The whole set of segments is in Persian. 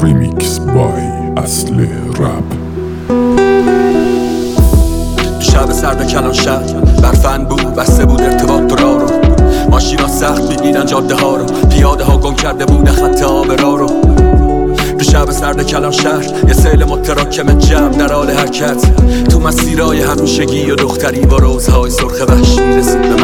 ریمیکس بای اصل رپ. شب سرد کلان شهر برفن بود، بسته بود ارتباط را رو. ماشینا سخت میدیدن جاده ها رو، پیاده ها گم کرده بود خط آب را رو. تو شب سرد کلان شهر یه سیل متراکم جمع در حال حرکت، تو مسیرهای همیشگی و دختری با روزهای سرخ وحشی رسید به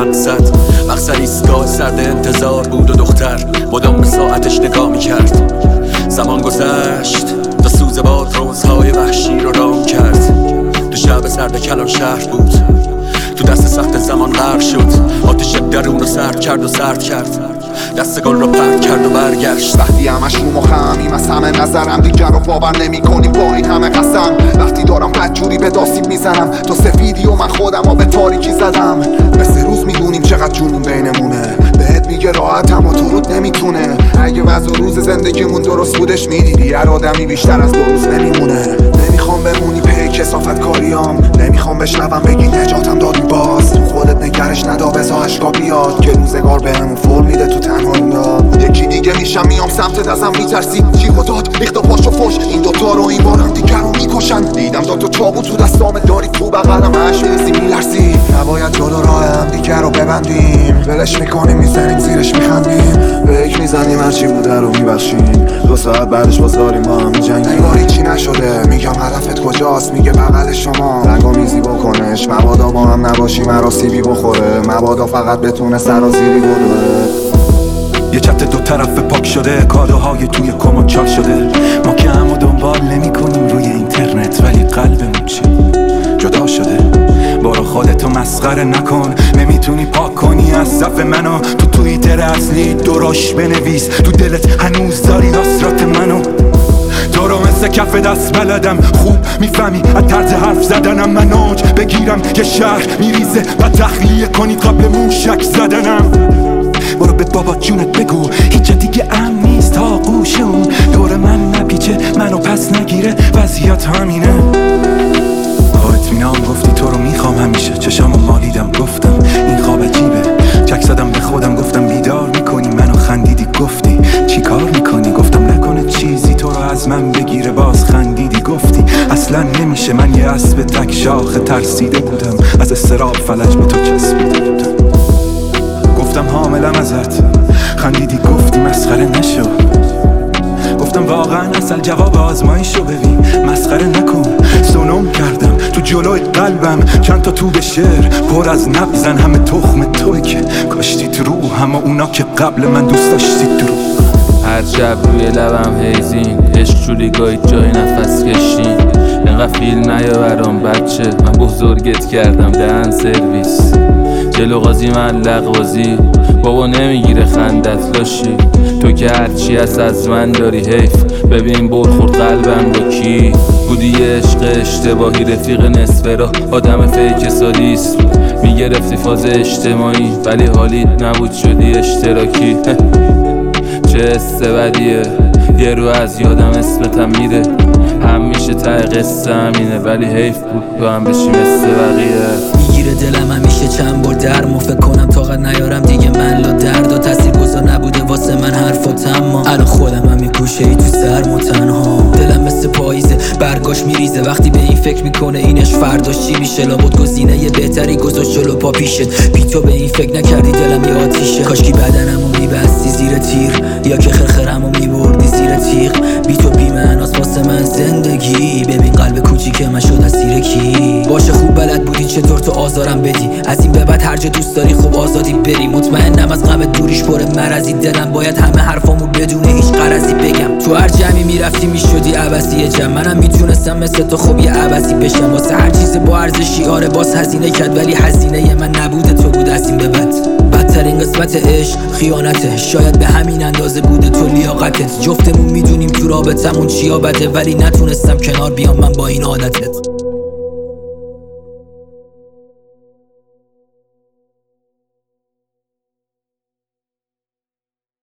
مقصد ایستگاه سرد انتظار بود و دختر مدام به ساعتش نگاه میکرد. زمان گذشت تا سوز باد روزهای وحشی رو رام کرد. تو شب سرد کلان شهر بود، تو دست سخت زمان غرق شد. آتش درون رو سرد کرد دست گل رو پرد کرد و برگشت. وقتی همش رو مخمیم از همه نظرم، دیگر رو باور نمی کنیم با این همه قسم. وقتی دارم بدجوری به داستیب میزنم، تو سفیدی و من خودم ها به تاریکی زدم. مثل روز میدونیم چقدر جنون بینمونه، بهت میگه راحت اما تو رود نمیتونه. اگه وضع روز زندگیمون درست بودش میدیدی هر آدمی بیشتر از 2 روز نمیمونه. نمیخوام بمونی به کثافت کاریام، نمیخوام بشنوم بگی نجاتم دادی باز. خودت نگرش ندا بذار اشکا بیاد که روزگار بهمون فور میده تو تنهایی ها. یکی دیگه میشم میام سمتت ازم میترسی، جیغ و داد ریخت و پاش و فش. این دوتا رو این بار هم دیگر رو میکشن. دیدم داد تو چابو تو دستام داری تو بغلم هش میرسی میلرسی. نباید جلو راه هم دیگر رو ببندیم، ولش میکنیم میزنیم زیرش میخندیم. فکر میزنیم هرچی بوده رو میبخشیم، 2 ساعت بعدش بازداریم با هم میجنگیم. انگاری چی نشده، میگم هدفت کجاست، میگه بغل شما رنگامیزی بکنش. مبادا با هم نباشی مرا سیبی بخوره، مبادا فقط بتونه سرازیری بوده. یه چت 2 طرف پاک شده، کادوهای توی کمد چاپ شده. ما که همو دنبال نمی کنیم روی اینترنت، ولی قلبمون چی جدا شده. برو خودتو مسخره نکن، نمیتونی پاک کنی از صف منو. تو توییتر اصلی درش بنویس، تو دلت هنوز داری حسرت منو. تو رو مثل کف دست بلدم، خوب میفهمی از طرز حرف زدنم. من اوج بگیرم یه شهر میریزه و تخلیه کنی قبل موشک زدنم. برو به بابا جونت بگو هیچ دیگه امن نیست تا گوشم. دور من نپیچه منو پس نگیره، وضعیت همینه. اطمینان گفتی تو رو میخوام همیشه، چشامو مالیدم گفتم این خواب عجیبه. چک زدم به خودم گفتم بیدار میکنی منو، خندیدی گفتی چی کار میکنی. گفتم نکنه چیزی تو رو از من بگیره، باز خندیدی گفتی اصلا نمیشه. من یه اسب تک شاخه ترسیده بودم، از استراب فلج به تو چسبیده بودم. گفتم حاملم ازت، خندیدی گفتی مسخره نشو. گفتم واقعا اصل جواب آزمایشو ببین، مسخره نکن. سونم کردم تو جلوی قلبم چند تا تو به شعر پر از نبزن. همه تخم توی که کاشتی تو رو، همه اونا که قبل من دوست داشتی تو رو. هر شب روی لبم هیزین، عشق جوری گاهی جای نفس کشین. اینقدر فیلم نیا برام بچه، من بزرگت کردم دهن سرویس. جلو قاضی من لغوازی، بابا نمیگیره خندت لاشی. تو که هرچی هست از من داری حیف، ببین برخورد قلبم با کی بودی. عشق اشتباهی رفیق نصفه را، آدم فیک سادیست. میگرفتی فاز اجتماعی ولی حالیت نبود شدی اشتراکی. چه استبدیه، یه رو از یادم اسمتم میره. همیشه ته قصه همینه، ولی حیف بود تو هم بشی مثل بقیه. میگیره دلم همیشه چند بار درمو، فکر کنم طاقت نیارم دیگه من لا دردا. تاثیر گذار نبوده واسه من حرفات، اما الان خودم هم میکوشه ای تو سرم و تنها. دلم مثل پاییزه برگاش میریزه، وقتی به این فکر میکنه اینش فرداش چی میشه. لابد گزینه یه بهتری گذاشت جلو پا پیشت، بی تو به این فکر نکردی دلم یه آتیشه. کاشکی بدنمو میبستی زیر تیر، یا که خرخرمو میبردی زیر تیغ. بی تو بی معناست واسه من زندگی، ببین قلب کوچیک من شد اسیر کی. باشه خوب بلد بودی چطور تو آزارم بدی، از این به بعد هر جا دوست داری خوب آزادی بری. مطمئنم از غم دوریش پر مرضی، دلم باید همه حرفامو بدون هیچ غرضی بگم. تو هر جمعی میرفتی میشدی عبسی جمع، منم میتونستم مثل تو خوب یه عبسی بشم. واسه هر چیز با ارزشی آره باز هزینه کرد، ولی هزینه من نبوده تو بود از این به بعد. بدترین قسمت عشق خیانته، شاید به همین اندازه بوده تو لیاقتت. جفتمون میدونیم تو رابطمون چیا بده، ولی نتونستم کنار بیام من با این عادتت.